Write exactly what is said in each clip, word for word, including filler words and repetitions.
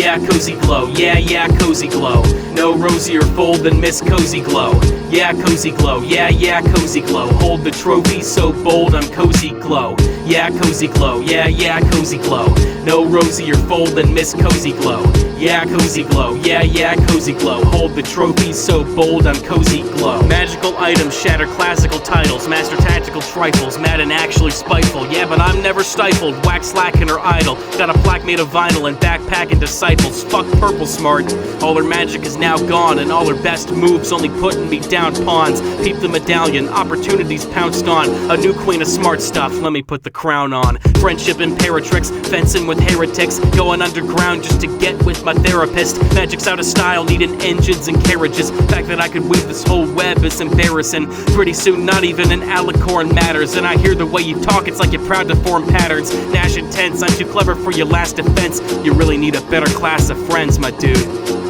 Yeah, Cozy Glow, yeah, yeah, Cozy Glow. No rosier fold than Miss Cozy Glow. Yeah, Cozy Glow, yeah, yeah, Cozy Glow. Hold the trophy so bold, I'm Cozy Glow. Yeah, Cozy Glow, yeah, yeah, Cozy Glow. No rosier fold than Miss Cozy Glow. Yeah, Cozy Glow, yeah, yeah, Cozy Glow. Hold the trophy so bold, I'm Cozy Glow. Magical items shatter classical titles, master tactical trifles, mad and actually spiteful. Yeah, but I'm never stifled, wax slacking or idle. Got a plaque made of vinyl and backpacking disciples. Fuck purple smart, all her magic is now gone, and all her best moves only putting me down pawns. Peep the medallion, opportunities pounced on. A new queen of smart stuff, let me put the crown on. Friendship and paratricks, fencing with heretics, going underground just to get with my therapist. Magic's out of style, needing engines and carriages. Fact that I could weave this whole web is embarrassing. Pretty soon not even an alicorn matters. And I hear the way you talk, it's like you're proud to form patterns. Nash intense, I'm too clever for your last defense. You really need a better class of friends, my dude.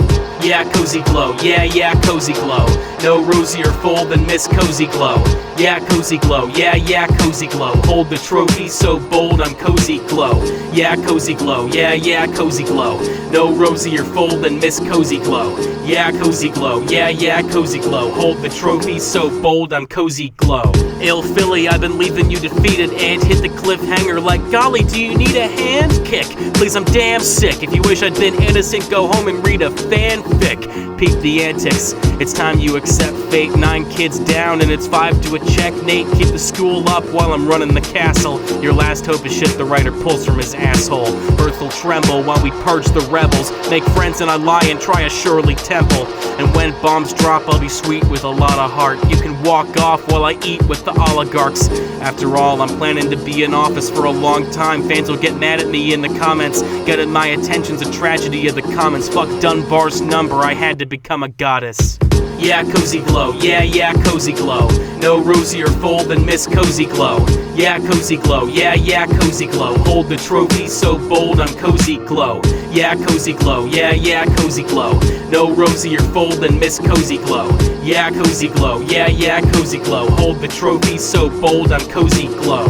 Yeah, Cozy Glow, yeah, yeah, Cozy Glow. No rosier fold than Miss Cozy Glow. Yeah, Cozy Glow, yeah, yeah, Cozy Glow. Hold the trophy so bold, I'm Cozy Glow. Yeah, Cozy Glow, yeah, yeah, Cozy Glow. No rosier fold than Miss Cozy Glow. Yeah, Cozy Glow, yeah, yeah, Cozy Glow. Hold the trophy so bold, I'm Cozy Glow. Ill Philly, I've been leaving you defeated and hit the cliffhanger like, golly, do you need a hand kick? Please, I'm damn sick. If you wish I'd been innocent, go home and read a fanfic. Peep the antics, it's time you accept fate. Nine kids down and it's five to a checkmate. Keep the school up while I'm running the castle. Your last hope is shit the writer pulls from his asshole. Earth will tremble while we purge the rebels. Make friends and I lie and try a surely temple. And when bombs drop, I'll be sweet with a lot of heart. You can walk off while I eat with the oligarchs. After all, I'm planning to be in office for a long time. Fans will get mad at me in the comments. Getting my attention's a tragedy of the commons. Fuck Dunbar's number, I had to become a goddess. Yeah, Cozy Glow, yeah, yeah, Cozy Glow. No rosier fold than Miss Cozy Glow. Yeah, Cozy Glow, yeah, yeah, Cozy Glow. Hold the trophy so bold, I'm Cozy Glow. Yeah, Cozy Glow, yeah, yeah, Cozy Glow. No rosier fold than Miss Cozy Glow. Yeah, Cozy Glow, yeah, yeah, Cozy Glow. Hold the trophy so bold, I'm Cozy Glow.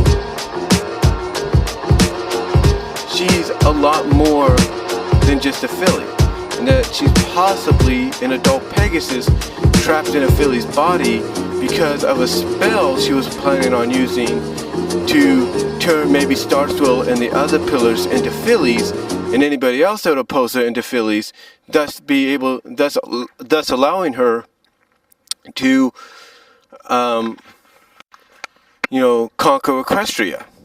She's a lot more than just a filly, and that she's possibly an adult Pegasus trapped in a filly's body because of a spell she was planning on using to turn maybe Starswell and the other pillars into fillies, and anybody else that would oppose her into fillies, thus be able, thus, thus allowing her to, um, you know, conquer Equestria.